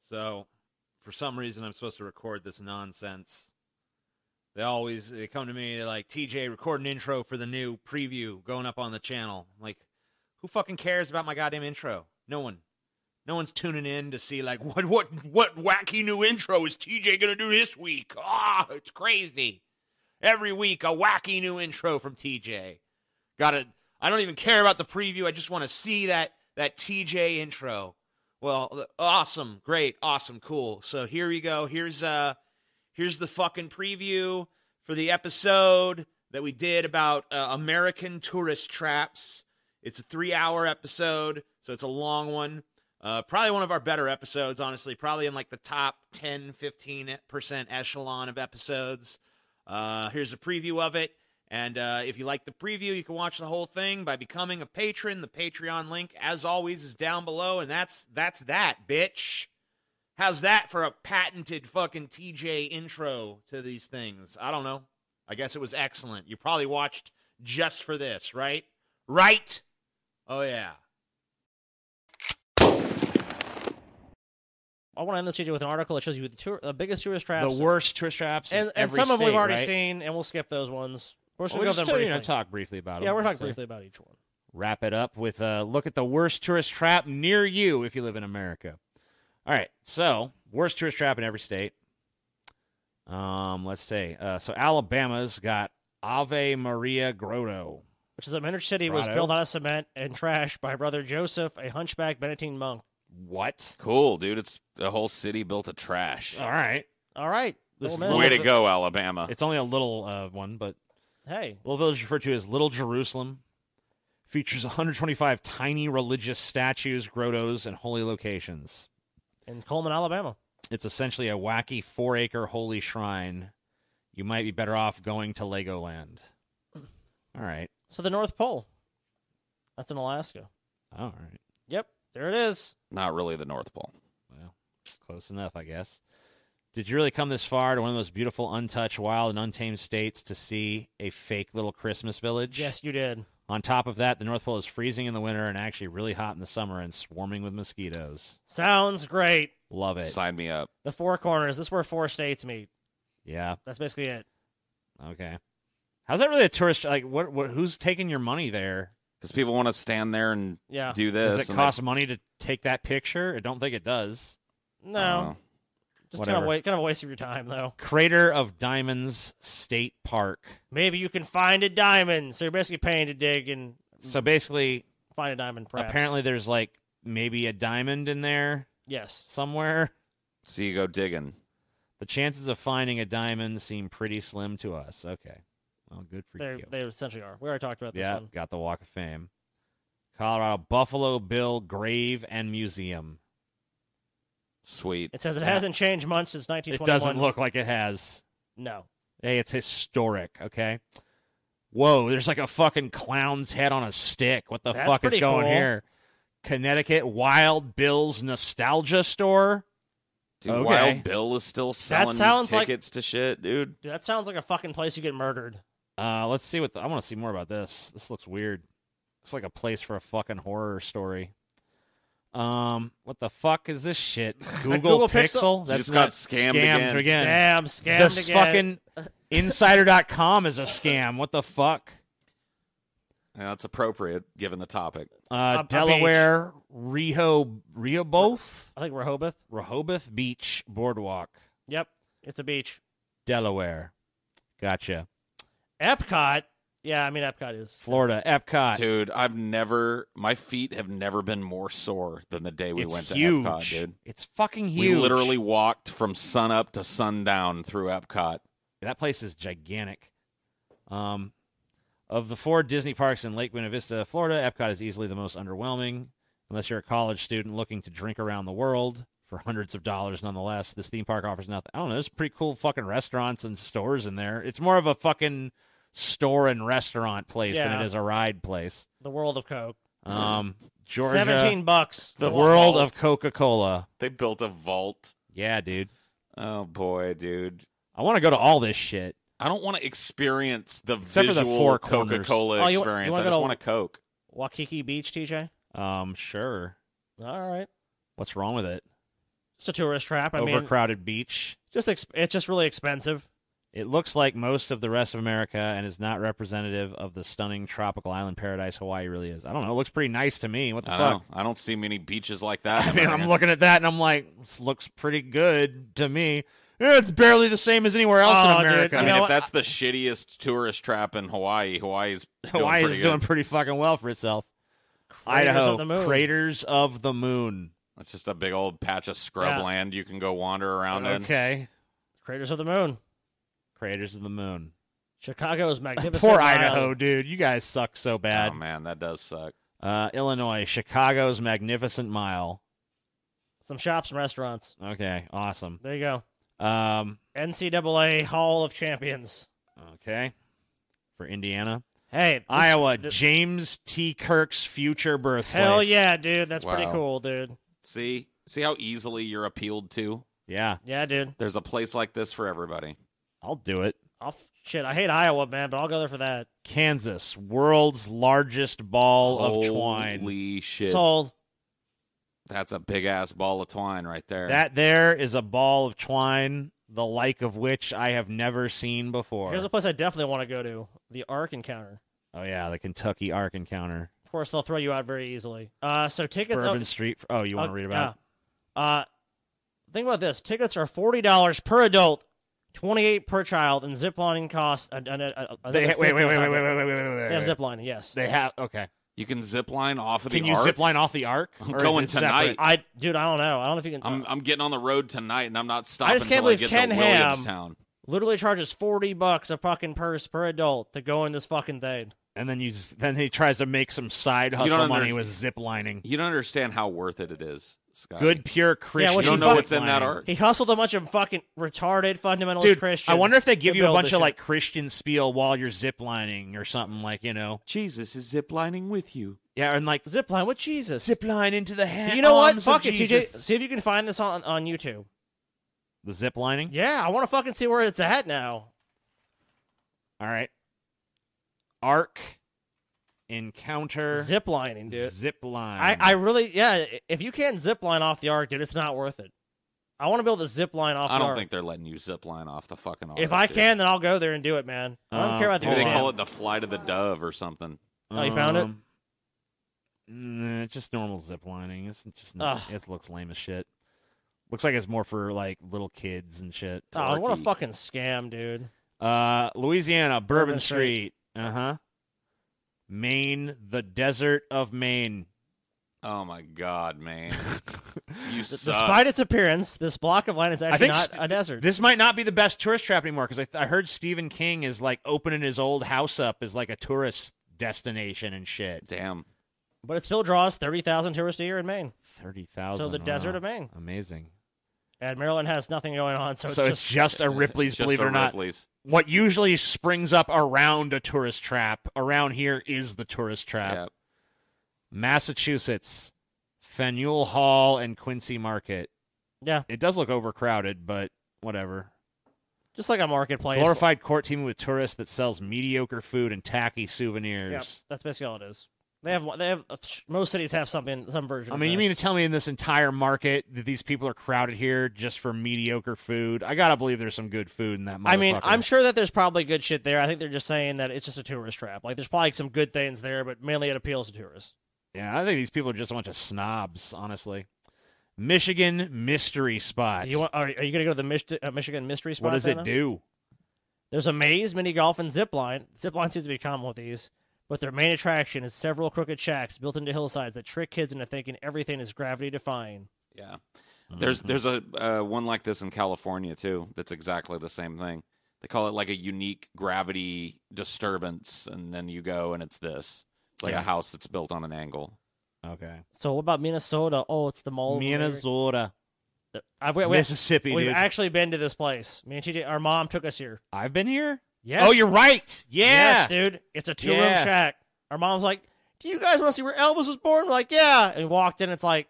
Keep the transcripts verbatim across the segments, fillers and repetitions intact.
So, for some reason, I'm supposed to record this nonsense. They always they come to me, they're like, T J, record an intro for the new preview going up on the channel. I'm like, who fucking cares about my goddamn intro? No one. No one's tuning in to see, like, what what what wacky new intro is T J going to do this week? Ah, oh, it's crazy. Every week, a wacky new intro from T J. Got to, I don't even care about the preview. I just want to see that that T J intro. Well, awesome, great, awesome, cool. So here we go. Here's uh, here's the fucking preview for the episode that we did about uh, American tourist traps. It's a three-hour episode, so it's a long one. Uh, probably one of our better episodes, honestly. Probably in like the top ten, fifteen percent echelon of episodes. Uh, here's a preview of it. And uh, if you like the preview, you can watch the whole thing by becoming a patron. The Patreon link, as always, is down below. And that's that's that, bitch. How's that for a patented fucking T J intro to these things? I don't know. I guess it was excellent. You probably watched just for this, right? Right? Oh, yeah. I want to end this video with an article that shows you the, tour, the biggest tourist traps. The worst tourist traps. And, and every some of them state, we've already right? seen, and we'll skip those ones. We're just Well, going we're to go just them you know, briefly. talk briefly about them. Yeah, we're talking so. briefly about each one. Wrap it up with a look at the worst tourist trap near you if you live in America. All right, so worst tourist trap in every state. Um, let's say uh, so Alabama's got Ave Maria Grotto, Which is a miniature city was Grotto. built out of cement and trash by Brother Joseph, a hunchback Benedictine monk. What? Cool, dude. It's the whole city built of trash. All right, All right. This Little is man. Way to Little- go, Alabama. it's only a little uh, one, but Hey. little village referred to as Little Jerusalem features one hundred twenty-five tiny religious statues, grottos, and holy locations. In Coleman, Alabama. It's essentially a wacky four-acre holy shrine. You might be better off going to Legoland. All right. So the North Pole. That's in Alaska. All right. Yep. There it is. Not really the North Pole. Well, close enough, I guess. Did you really come this far to one of those beautiful, untouched, wild, and untamed states to see a fake little Christmas village? Yes, you did. On top of that, the North Pole is freezing in the winter and actually really hot in the summer and swarming with mosquitoes. Sounds great. Love it. Sign me up. The four corners. This is where four states meet. Yeah. That's basically it. Okay. How's that really a tourist? Like, what? What? Who's taking your money there? Because people want to stand there and Yeah. do this. Does it and cost they- money to take that picture? I don't think it does. No. Uh, Just kind of, whatever. wa- kind of a waste of your time, though. Crater of Diamonds State Park. Maybe you can find a diamond. So you're basically paying to dig and So basically, find a diamond, perhaps. apparently there's like maybe a diamond in there Yes. somewhere. So you go digging. The chances of finding a diamond seem pretty slim to us. Okay. Well, good for They you. they essentially are. We already talked about this Yeah, one. got the Walk of Fame. Colorado Buffalo Bill Grave and Museum. Sweet. It says it Yeah. hasn't changed much since nineteen It twenty-one. doesn't look like it has. No. Hey, it's historic, okay? Whoa, there's like a fucking clown's head on a stick. What the That's fuck is pretty going cool. here? Connecticut Wild Bill's Nostalgia Store? Dude, Okay. Wild Bill is still selling sounds like- tickets to shit, dude. Dude, that sounds like a fucking place you get murdered. Uh, let's see what the, I want to see more about this. This looks weird. It's like a place for a fucking horror story. Um, what the fuck is this shit? Google, Google Pixel? Pixel? That's just not got scammed again. again. Damn, scammed This again. fucking insider dot com is a scam. What the fuck? Yeah, that's appropriate given the topic. Uh, a Delaware, Reho, Rehoboth, I think Rehoboth. Rehoboth Beach Boardwalk, Yep. It's a beach. Delaware. Gotcha. Epcot. Yeah, I mean, Epcot is. Florida, Epcot. Dude, I've never, my feet have never been more sore than the day we it's went to huge. Epcot, dude. It's fucking huge. We literally walked from sun up to sundown through Epcot. That place is gigantic. Um, of the four Disney parks in Lake Buena Vista, Florida, Epcot is easily the most underwhelming. Unless you're a college student looking to drink around the world for hundreds of dollars nonetheless, this theme park offers nothing. I don't know, there's pretty cool fucking restaurants and stores in there. It's more of a fucking store and restaurant place than Yeah. it is a ride place. The World of Coke. Um, Georgia, Seventeen bucks. the for world vault. of Coca-Cola. They built a vault. Yeah, dude. Oh, boy, dude. I want to go to all this shit. I don't want to experience the Except for the visual four corners. Coca-Cola Oh, you wa- you experience. wanna I go just to- want a Coke. Waikiki Beach, T J. Um, sure. All right. What's wrong with it? It's a tourist trap. I mean, overcrowded beach. just ex- it's just really expensive. It looks like most of the rest of America and is not representative of the stunning tropical island paradise Hawaii really is. I don't know. It looks pretty nice to me. What the I fuck? know. I don't see many beaches like that. I in mean, America. I'm looking at that and I'm like, this looks pretty good to me. Yeah, it's barely the same as anywhere else Oh, in dude, America. I you mean, know if what? that's the shittiest tourist trap in Hawaii, Hawaii's doing Hawaii is pretty doing good. pretty fucking well for itself. Craters Idaho, of the moon. craters of the moon. It's just a big old patch of scrub Yeah. land you can go wander around in. Okay, Craters of the moon. craters of the moon. Chicago's magnificent. Poor Island. Idaho, dude. You guys suck so bad. Oh man, that does suck. Uh, Illinois, Chicago's magnificent mile. Some shops and restaurants. Okay, awesome. There you go. Um, N C double A Hall of Champions. okay, for Indiana. Hey, this- Iowa, th- James T. Kirk's future birthplace. hell yeah, dude. That's pretty Wow. cool, dude. See, see how easily you're appealed to. Yeah, Yeah, dude. There's a place like this for everybody. I'll do it. I'll f- shit. I hate Iowa, man, but I'll go there for that. Kansas, world's largest ball of twine. Holy shit! Sold. That's a big ass ball of twine right there. That there is a ball of twine, the like of which I have never seen before. Here's a place I definitely want to go to: the Ark Encounter. Oh yeah, the Kentucky Ark Encounter, Of course, they'll throw you out very easily. Uh, so tickets. Bourbon oh, Street. Oh, you want uh, to read about it? yeah. Uh, think about this: tickets are forty dollars per adult, twenty-eight per child, and ziplining costs. Uh, uh, uh, They, wait, wait, wait, wait, wait, wait, wait, wait, wait, wait. They have ziplining. Yes. They have. Okay. you can zip line off of Can the you ark. zip line off the Ark? I'm Or is going it tonight. separate? I, dude, I don't know. I don't know if you can. I'm I'm getting on the road tonight, and I'm not stopping I just can't until I believe get Ken to Ham Williamstown. literally charges forty bucks a fucking purse per adult to go in this fucking thing. And then you, s- then he tries to make some side don't hustle money under- with zip lining. You don't understand how worth it it is, Scott. Good, pure Christian. what You don't she know fuck- what's in that ziplining. ark. He hustled a bunch of fucking retarded fundamentalist Dude, Christians. I wonder if they give to you a build bunch this of shit. like Christian spiel while you're ziplining or something like, you know. Jesus is zip lining with you. Yeah, and like zipline with Jesus. zip line into the hand. You know what? arms Fuck of it, T J. Jesus. See if you can find this on on YouTube. The zip lining? Yeah, I want to fucking see where it's at now. All right. Ark encounter Ziplining, dude. zip line. I, I really, yeah. If you can't zip line off the ark, dude, it's not worth it. I want to build a zip line off. I the don't ark. think they're letting you zip line off the fucking ark. If I dude. can, then I'll go there and do it, man. I don't Uh, care about the Maybe they Hold on. call it the flight of the dove or something. Oh, you found it? Um, Nah, it's just normal zip lining. It's just Ugh. not, it looks lame as shit. Looks like it's more for like little kids and shit. Oh, what a Dorky. fucking scam, dude. Uh, Louisiana, Bourbon, Bourbon Street. Uh huh. Maine, the desert of Maine. Oh my god, man! You D- suck. Despite its appearance, this block of land is I actually think not st- a desert. This might not be the best tourist trap anymore because I, th- I heard Stephen King is like opening his old house up as like a tourist destination and shit. Damn. But it still draws thirty thousand tourists a year in Maine. Thirty thousand. So the desert of Maine. Amazing. And Maryland has nothing going on, so it's So just it's just a Ripley's, Just believe it a or not. Ripley's. What usually springs up around a tourist trap around here is the tourist trap. Yeah. Massachusetts, Faneuil Hall and Quincy Market. yeah, It does look overcrowded, but whatever. just like a marketplace. Glorified court teaming with tourists that sells mediocre food and tacky souvenirs. Yep, that's basically all it is. They have they have most cities have something some version. I of mean, you this. mean to tell me in this entire market that these people are crowded here just for mediocre food? I gotta believe there's some good food in that. I mean, motherfucker. I'm sure that there's probably good shit there. I think they're just saying that it's just a tourist trap. Like, there's probably some good things there, but mainly it appeals to tourists. Yeah, I think these people are just a bunch of snobs, honestly. Michigan mystery spot. Do you want? Are, are you going to go to the Mich- uh, Michigan mystery spot? what does then? it do? There's a maze, mini golf, and zip line. Zip line seems to be common with these, but their main attraction is several crooked shacks built into hillsides that trick kids into thinking everything is gravity defying. Yeah. There's there's a uh, one like this in California too. That's exactly the same thing. They call it like a unique gravity disturbance, and then you go and it's this. It's like Yeah. a house that's built on an angle. Okay. So what about Minnesota? Oh, it's the mole. Minnesota. I've, we, we, Mississippi, We've dude. actually been to this place. Me and T J, our mom took us here. I've been here? Yes. Oh, you're right. Yeah. Yes, dude. It's a two-room Yeah. shack. Our mom's like, do you guys want to see where Elvis was born? We're like, yeah. And we walked in. It's like,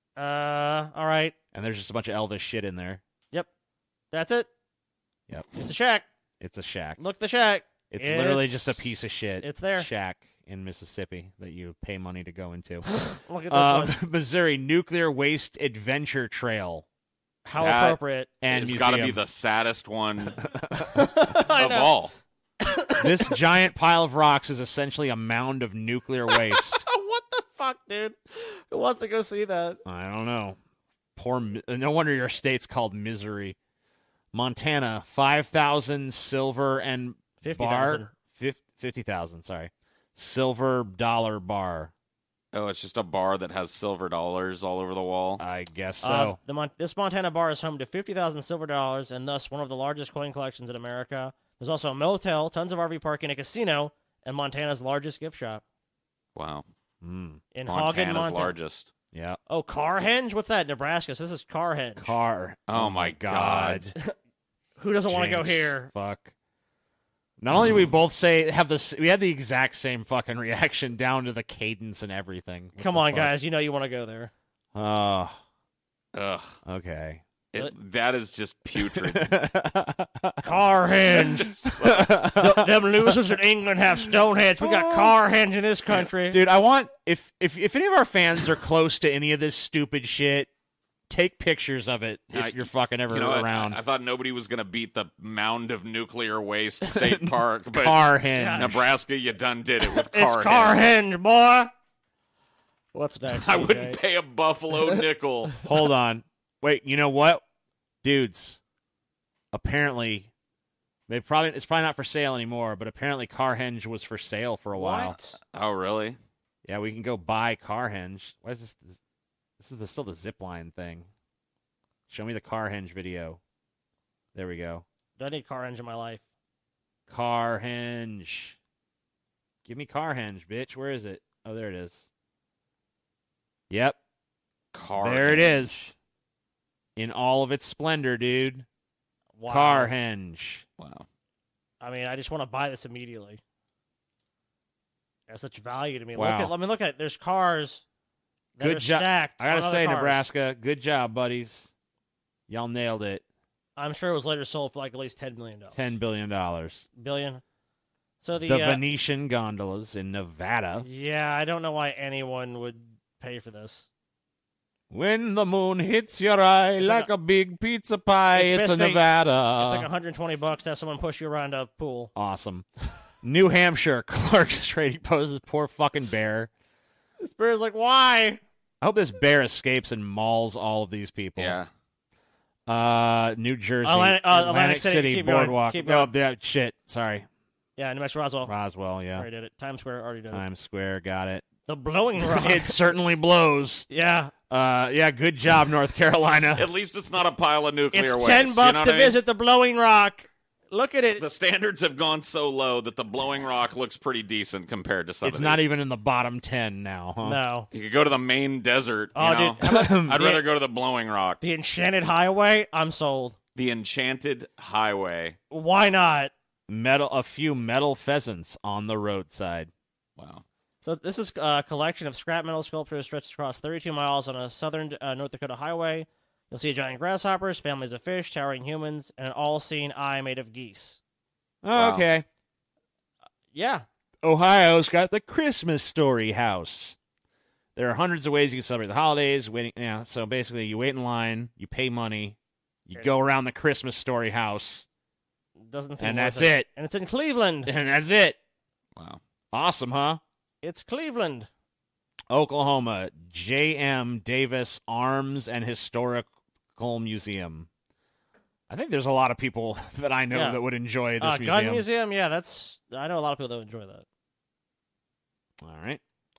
uh, all right. And there's just a bunch of Elvis shit in there. Yep. That's it. Yep. It's a shack. It's a shack. Look at the shack. It's, literally just a piece of shit. It's there. Shack in Mississippi that you pay money to go into. Look at this Um, one. Missouri Nuclear Waste Adventure Trail. How That appropriate. and It's got to be museum. the saddest one of all. This giant pile of rocks is essentially a mound of nuclear waste. What the fuck, dude? Who wants to go see that? I don't know. Poor. Mi- No wonder your state's called Misery. Montana, five thousand silver and fifty bar. thousand. Fif- fifty thousand. Sorry, silver dollar bar. Oh, it's just a bar that has silver dollars all over the wall. I guess so. Uh, the Mon- this Montana bar is home to fifty thousand silver dollars and thus one of the largest coin collections in America. There's also a motel, tons of R V parking, a casino, and Montana's largest gift shop. Wow. Mm, In Montana's Hagen, Montana. largest. yeah. Oh, Carhenge? What's that? Nebraska. So this is Carhenge. Car. Oh, my God. Who doesn't want to go Jinx. here? Fuck. Not only do we both say have this, we had the exact same fucking reaction down to the cadence and everything. What Come the on, fuck? guys. You know you want to go there. Oh, Ugh. okay. It, that is just putrid. Carhenge. Th- them losers in England have Stonehenge. We got Carhenge in this country. Dude, I want if if if any of our fans are close to any of this stupid shit, take pictures of it if I- you're fucking ever You know, I, around. I thought nobody was going to beat the mound of nuclear waste state park, but Carhenge. Nebraska, you done did it with It's Carhenge. Carhenge, boy. What's next? I C J? wouldn't pay a buffalo nickel. Hold on. Wait, you know what? Dudes, apparently they probably it's probably not for sale anymore, but apparently Carhenge was for sale for a while. What? Oh, really? Yeah, we can go buy Carhenge. Why is this this is the, still the zipline thing. Show me the Carhenge video. There we go. Do I need Carhenge in my life? Carhenge. Give me Carhenge, bitch. Where is it? Oh, there it is. Yep. Carhenge. There it is. In all of its splendor, dude. Wow. Carhenge. Wow. I mean, I just want to buy this immediately. There's such value to me. Wow. Look at, let me look at it. There's cars that Good are job. stacked. I gotta on other say, cars. Nebraska, good job, buddies. Y'all nailed it. I'm sure it was later sold for like at least ten million dollars. Ten billion dollars. billion. So the, The uh, Venetian gondolas in Nevada. yeah, I don't know why anyone would pay for this. When the moon hits your eye It's like like a big pizza pie, It's it's, a basically- Nevada. It's like one hundred twenty bucks to have someone push you around a pool. Awesome. New Hampshire, Clark's trading post. This poor fucking bear. This bear's like, why? I hope this bear escapes and mauls all of these people. Yeah. Uh, New Jersey, Atlantic- uh, Atlantic City. City, Keep going. Boardwalk. Keep Oh, going. yeah, shit. Sorry, Yeah, New Mexico Roswell. Roswell. Yeah, Already did it. Times Square already did it. Times Square. Got it. The Blowing Rock. It certainly blows. yeah. Uh, yeah, good job, North Carolina. At least it's not a pile of nuclear It's waste. ten you bucks know what to I mean? visit the Blowing Rock. Look at it. The standards have gone so low that the Blowing Rock looks pretty decent compared to some It's of not these. even in the bottom ten now, huh? No. You could go to the main desert. You Oh, know? dude. How about I'd the- rather go to the Blowing Rock. The Enchanted Highway, I'm sold. The Enchanted Highway. Why not? Metal, a few metal pheasants on the roadside. Wow. So this is a collection of scrap metal sculptures stretched across thirty-two miles on a southern uh, North Dakota highway. You'll see giant grasshoppers, families of fish, towering humans, and an all-seeing eye made of geese. Oh, Wow. okay. Yeah. Ohio's got the Christmas Story House. There are hundreds of ways you can celebrate the holidays. Waiting, yeah. So basically, you wait in line, you pay money, you go around the Christmas Story House, Doesn't seem and worth that's it. it. And it's in Cleveland. And that's it. Wow. Awesome, huh? It's Cleveland. Oklahoma, J M Davis Arms and Historical Museum. I think there's a lot of people that I know Yeah. that would enjoy this Uh, museum. Gun Museum, yeah, that's. I know a lot of people that would enjoy that. All right.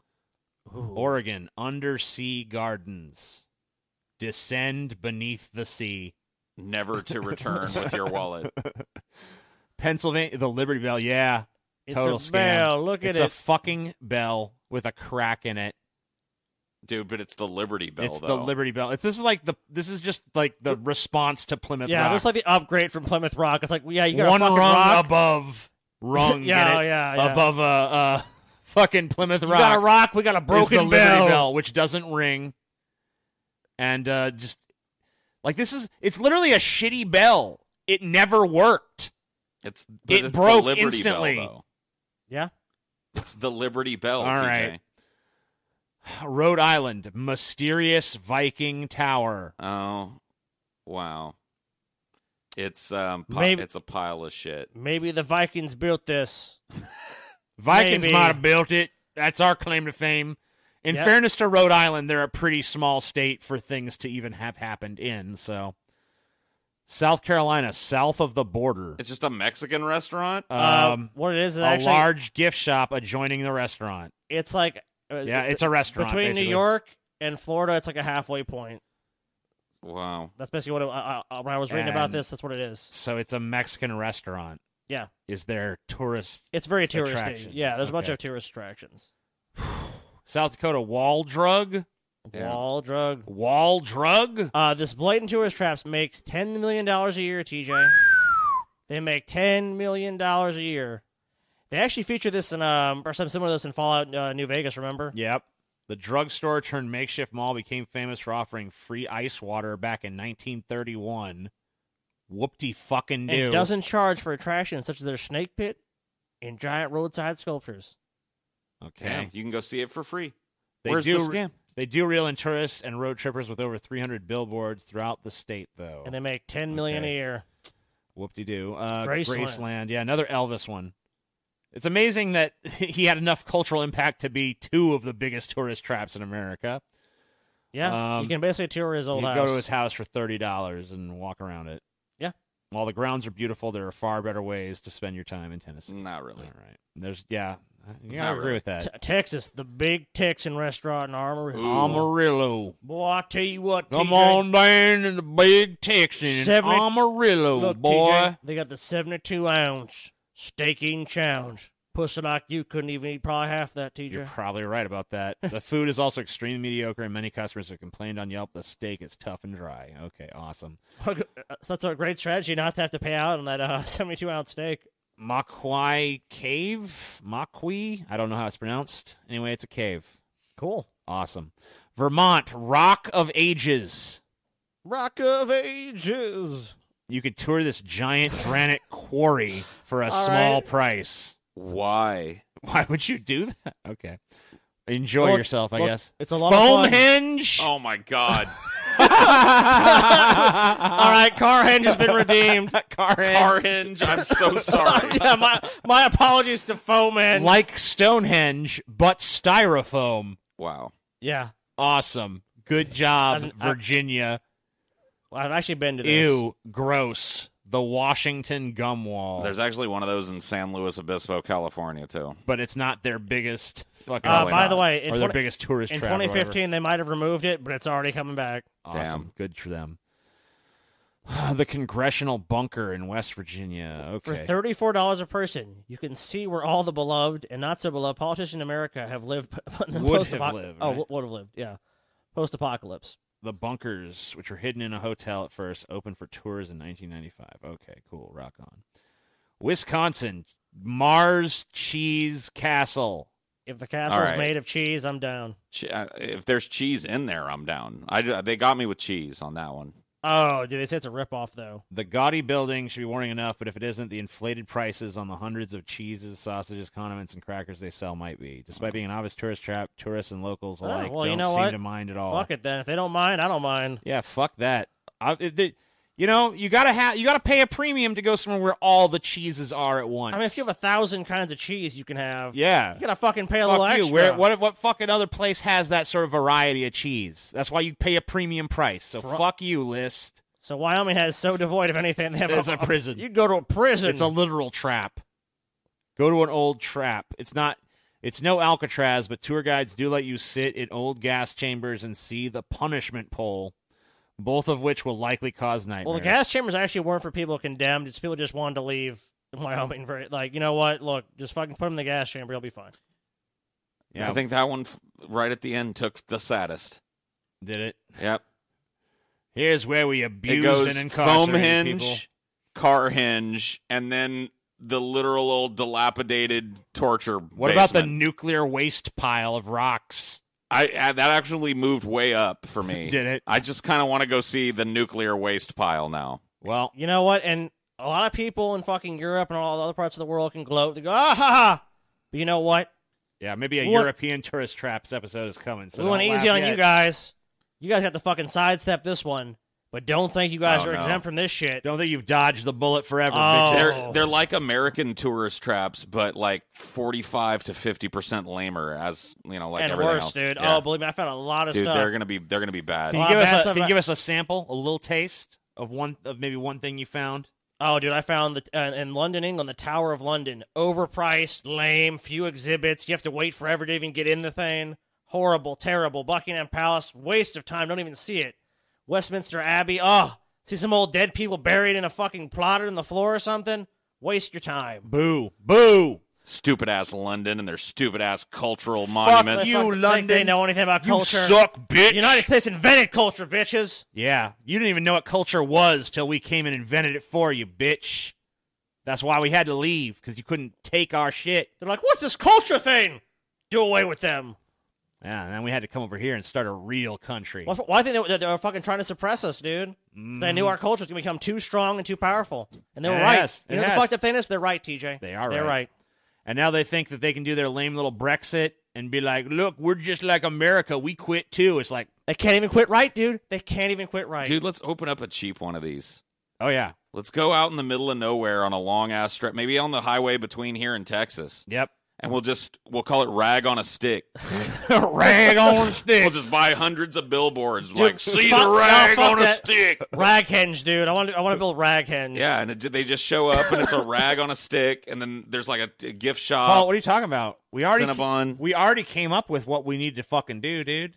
Oregon, Undersea Gardens. Descend beneath the sea. Never to return with your wallet. Pennsylvania, the Liberty Bell, yeah. It's Total a scam. bell. Look at it's it. a fucking bell with a crack in it. Dude, but it's the Liberty Bell, it's though. the Liberty Bell. It's this is like the this is just like the response to Plymouth yeah, Rock. this is like the upgrade from Plymouth Rock. It's like, yeah, you got one a fucking rung rock. above rung. Yeah, get it? yeah, yeah. above a uh, uh, fucking Plymouth You Rock. got a rock. We got a is broken the Liberty bell. Bell, which doesn't ring, and uh, just like this is it's literally a shitty bell. It never worked. It's, but It it's broke the Liberty instantly. Bell, though. Yeah. It's the Liberty Bell, All T J. right. Rhode Island, mysterious Viking tower. Oh, Wow. It's um, pi- Maybe- it's a pile of shit. Maybe the Vikings built this. Vikings Maybe. might have built it. That's our claim to fame. In Yep. fairness to Rhode Island, they're a pretty small state for things to even have happened in. So, South Carolina, south of the border, It's just a Mexican restaurant. um, uh, what it is is a actually large gift shop adjoining the restaurant. it's like uh, Yeah, it's a restaurant between basically. New York and Florida. It's like a halfway point. Wow. That's basically what it, I, I, when I was reading about And- this. That's what it is. So it's a Mexican restaurant. Yeah, Is there tourist? it's very touristy. Attraction. Yeah, there's a bunch Okay. of tourist attractions. South Dakota wall drug. Yeah. Wall drug. Wall drug. Uh, this blatant tourist traps makes ten million dollars a year. T J, they make ten million dollars a year. They actually feature this in um or something similar to this in Fallout uh, New Vegas. Remember? Yep. The drugstore turned makeshift mall became famous for offering free ice water back in nineteen thirty-one. Whoop-de fucking do. And doesn't charge for attractions such as their snake pit and giant roadside sculptures. Okay. Damn, you can go see it for free. They Where's do, the scam? They do reel in tourists and road trippers with over three hundred billboards throughout the state, though. And they make ten million Okay. a year. Whoop-de-doo. Uh, Graceland. Graceland. Yeah, another Elvis one. It's amazing that he had enough cultural impact to be two of the biggest tourist traps in America. Yeah, Um, you can basically tour his You old can house. go to his house for thirty dollars and walk around it. Yeah. While the grounds are beautiful, there are far better ways to spend your time in Tennessee. Not really. All right. There's, yeah. Yeah, I Not agree really. with that. T- Texas, the big Texan restaurant in Amarillo. Ooh. Amarillo. Boy, I tell you what, Come T J, on down to the big Texan in Seventy- Amarillo, look, boy. T J, they got the seventy-two ounce steak eating challenge. Pussy like you couldn't even eat probably half that, T J. You're probably right about that. The food is also extremely mediocre, and many customers have complained on Yelp the steak is tough and dry. Okay, awesome. So that's a great strategy not to have to pay out on that uh, seventy-two ounce steak. Maquai Cave? Maquis? I don't know how it's pronounced. Anyway, it's a cave. Cool. Awesome. Vermont, Rock of Ages. Rock of Ages. You could tour this giant granite quarry for a All small right. price. Why? Why would you do that? Okay. Enjoy Look, yourself, I look, guess. it's a lot of Foam fun. hinge. Oh my God. All right, car hinge has been redeemed. Car hinge. Car hinge. I'm so sorry. yeah, my my apologies to Foeman. Like Stonehenge, but styrofoam. Wow. yeah, Awesome. Good job, I'm- I'm- Virginia. well, I've actually been to this. Ew, gross. The Washington Gum Wall. There's actually one of those in San Luis Obispo, California, too. but it's not their biggest fucking. Uh, Probably by not. the way, in, or their twenty, biggest tourist in trap. or twenty whatever. fifteen, they might have removed it, but it's already coming back. Awesome. Damn. Good for them. The Congressional Bunker in West Virginia. For Okay. thirty-four dollars a person, you can see where all the beloved and not so beloved politicians in America have lived. in the Would post-apo- have lived, Oh, right? w- would have lived, yeah. Post-apocalypse. The bunkers, which were hidden in a hotel at first, opened for tours in nineteen ninety-five. Okay, cool. Rock on. Wisconsin, Mars Cheese Castle. If the castle's All right. made of cheese, I'm down. Che- uh, If there's cheese in there, I'm down. I, they got me with cheese on that one. Oh, dude, they say it's a ripoff, though. The gaudy building should be warning enough, but if it isn't, the inflated prices on the hundreds of cheeses, sausages, condiments, and crackers they sell might be. Despite being an obvious tourist trap, tourists and locals Oh, alike well, you don't know seem what? to mind at all. Fuck it, then. If they don't mind, I don't mind. Yeah, fuck that. I, it, it- you know, you gotta have, you gotta pay a premium to go somewhere where all the cheeses are at once. I mean, if you have a thousand kinds of cheese you can have, yeah, you gotta fucking pay a fuck little you. extra. Where, what what fucking other place has that sort of variety of cheese? That's why you pay a premium price. So Fro- fuck you, list. So Wyoming has so devoid of anything. They have It's a prison. You go to a prison. It's a literal trap. Go to an old trap. It's not. It's no Alcatraz, but tour guides do let you sit in old gas chambers and see the punishment pole, both of which will likely cause nightmares. well, the gas chambers actually weren't for people condemned. It's people just wanted to leave Wyoming. For like, you know what? Look, just fucking put them in the gas chamber. You'll be fine. Yeah, I think that one f- right at the end took the saddest. did it. Yep. Here's where we It abused goes and foam incarcerated hinge, people. car hinge, and then the literal old dilapidated torture. What about the basement. nuclear waste pile of rocks? I, I that actually moved way up for me. Did it? I just kind of want to go see the nuclear waste pile now. Well, You know what? And a lot of people in fucking Europe and all the other parts of the world can gloat. They go, ah ha ha. But you know what? yeah, maybe a We went- European tourist traps episode is coming. So we went don't easy laugh on yet. you guys. You guys have to fucking sidestep this one But don't think you guys Oh, are no. exempt from this shit. Don't think you've dodged the bullet forever, Oh. bitches. They're they're like American tourist traps, but like forty-five to fifty percent lamer, as you know, like and everything worse, else. dude. Yeah. Oh, believe me, I found a lot of dude, stuff. they're gonna be they're gonna be bad. Can you Well, give us bad a, stuff can you I- give us a sample, a little taste of one of maybe one thing you found? Oh, dude, I found that uh, in London, England, the Tower of London, overpriced, lame, few exhibits. You have to wait forever to even get in the thing. Horrible, terrible. Buckingham Palace, waste of time. Don't even see it. Westminster Abbey, oh, see some old dead people buried in a fucking plotter in the floor or something? Waste your time. Boo, boo. Stupid ass London and their stupid ass cultural Fuck monuments. you, Fucking think London. They know anything about You culture. suck, bitch. The United States invented culture, bitches. Yeah, you didn't even know what culture was till we came and invented it for you, bitch. That's why we had to leave, because you couldn't take our shit. They're like, what's this culture thing? Do away with them. Yeah, and then we had to come over here and start a real country. Well, why think they, they were fucking trying to suppress us, dude? Mm. They knew our culture was going to become too strong and too powerful. And they were It right. has. You It know has. the fucked up thing is? They're right, T J. They are They're right. right. And now they think that they can do their lame little Brexit and be like, look, we're just like America. We quit too. It's like, They can't even quit right, dude. They can't even quit right. Dude, let's open up a cheap one of these. oh, yeah. Let's go out in the middle of nowhere on a long ass stretch, maybe on the highway between here and Texas, Yep. and we'll just we'll call it rag on a stick. Rag on a stick. We'll just buy hundreds of billboards like see fuck- the no, rag fuck on a that. stick. Raghenge, dude. I want to. I want to build Raghenge. Yeah, and it, they just show up and it's a rag on a stick, and then there's like a, a gift shop. Paul, what are you talking about? We already Cinnabon. we already came up with what we need to fucking do, dude.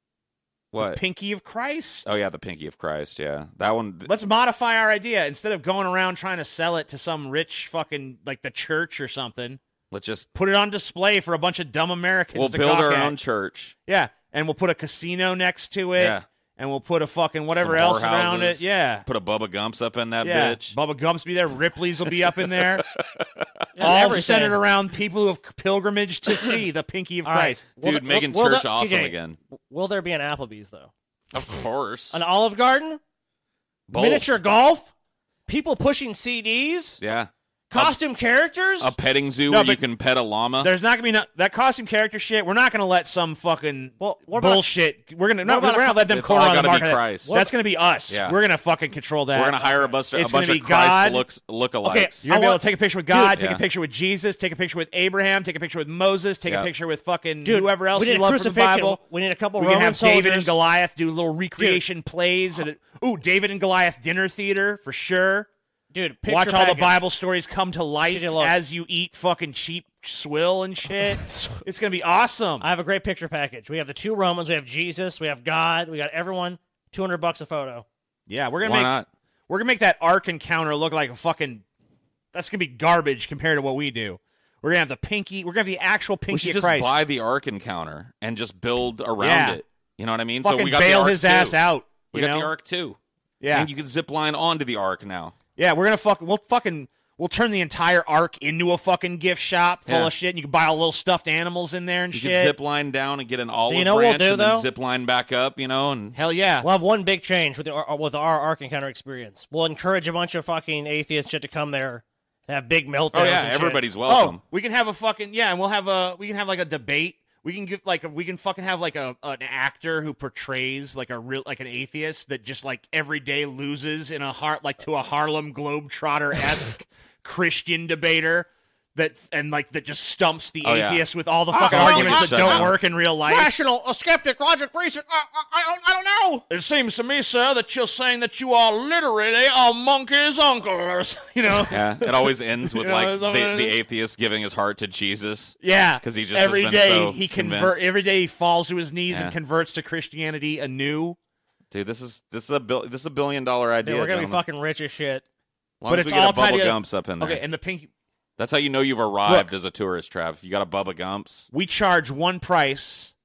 What? Pinky of Christ. Oh yeah, the Pinky of Christ. Yeah, that one. Let's modify our idea. Instead of going around trying to sell it to some rich fucking, like the church or something, Let's just put it on display for a bunch of dumb Americans we'll to build gawk our at. own church. Yeah, and we'll put a casino next to it. Yeah. And we'll put a fucking whatever Some else around whorehouses. it. Yeah. Put a Bubba Gumps up in that Yeah. bitch. Bubba Gump's be there. Ripley's will be up in there. Yeah, All everything. centered around people who have pilgrimaged to see the Pinky of All right. Christ. Dude, Will the- making will- will church the- awesome T J, again. Will there be an Applebee's though? Of course. An Olive Garden? Both. Miniature golf? People pushing C Ds? Yeah. Costume characters? A petting zoo No, where you but can pet a llama. There's not gonna be no, that costume character shit. We're not gonna let some fucking Well, what about- bullshit. we're gonna no, what about we're a- gonna let them It's corner all on the gotta be market. Christ. That's gonna be us. Yeah. We're gonna fucking control that. We're gonna hire a, bus- a It's bunch gonna of be God. Christ looks lookalikes. Okay, You're gonna I be able want- to take a picture with God, Dude, take yeah. a picture with Jesus, take a picture with Abraham, take a picture with Moses, take Yeah. a picture with fucking Dude, whoever else we need you a love from the crucifixion. Bible. We need a couple We Roman can have David and soldiers. Goliath do little recreation plays. And ooh, David and Goliath dinner theater for sure. Dude, picture Watch all the package. Bible stories come to life T J, look. as you eat fucking cheap swill and shit. It's gonna be awesome. I have a great picture package. We have the two Romans. We have Jesus. We have God. We got everyone. Two hundred bucks a photo. Yeah, we're gonna Why make not? we're gonna make that Ark encounter look like a fucking. That's gonna be garbage compared to what we do. We're gonna have the pinky. We're gonna have the actual we pinky should of just Christ. buy the Ark Encounter and just build around Yeah. it. You know what I mean? fucking so we got bail the Ark his too. ass out. We you got know? the Ark too. Yeah, And you can zip line onto the Ark now. yeah. We're gonna fuck. We'll fucking. We'll turn the entire Ark into a fucking gift shop full Yeah. of shit. And you can buy all little stuffed animals in there and You shit. can zip line down and get an olive you know what we'll branch do, and then though? zip line back up, you know, and Hell yeah. We'll have one big change with the uh, with our Ark Encounter experience. We'll encourage a bunch of fucking atheist shit to come there and have big meltdowns. oh yeah, and shit. everybody's welcome. Oh, we can have a fucking yeah, and we'll have a we can have like a debate. We can give like a, we can fucking have like a an actor who portrays like a real like an atheist that just like every day loses in a heart like to a Harlem Globetrotter esque Christian debater that and like that just stumps the Oh, yeah. atheist with all the fucking oh, arguments oh, that don't oh, work in real life. Rational, a skeptic, logic, reason. I, I, I don't, I don't know. It seems to me, sir, that you're saying that you are literally a monkey's uncle, or s- you know. Yeah, it always ends with You know, like it's the, always- the atheist giving his heart to Jesus. Yeah, 'Cause he just every has been day so he convinced. convert. Every day he falls to his knees Yeah. and converts to Christianity anew. Dude, this is this is a bil- this is a billion dollar idea. Dude, we're gonna be gentlemen. fucking rich as shit. As long but as it's we get all a tied Bubba together. Gumps up in there. Okay, and the pink. That's how you know you've arrived Look. as a tourist, Trav. If you got a Bubba Gumps. We charge one price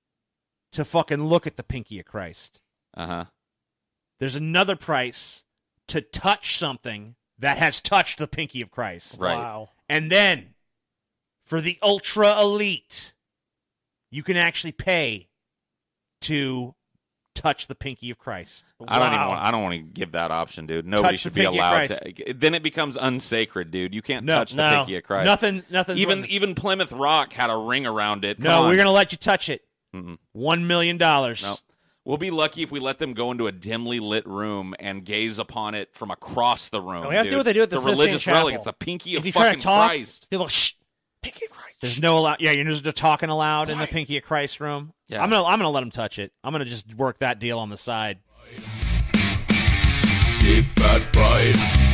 to fucking look at the pinky of Christ. Uh huh. There's another price to touch something that has touched the pinky of Christ. Right. Wow. And then, for the ultra elite, you can actually pay to touch the pinky of Christ. I don't even Wow. want. I don't want to give that option, dude. Nobody Touch the should be pinky of allowed Christ. to. Then it becomes unsacred, dude. You can't No, touch the no. pinky of Christ. Nothing. Nothing. Even even Plymouth Rock had a ring around it. Come No, on. we're gonna let you touch it. Mm-mm. One million dollars. No. We'll be lucky if we let them go into a dimly lit room and gaze upon it from across the room. And we have to dude. do what they do at the It's a Sistine religious Chapel. relic. It's a pinky If of you try fucking to talk, Christ. people shh, pinky of Christ. There's no allow. Yeah, you're just talking aloud in the Pinky of Christ room. Yeah. I'm gonna I'm gonna let them touch it. I'm gonna just work that deal on the side. Deep Fat Fried.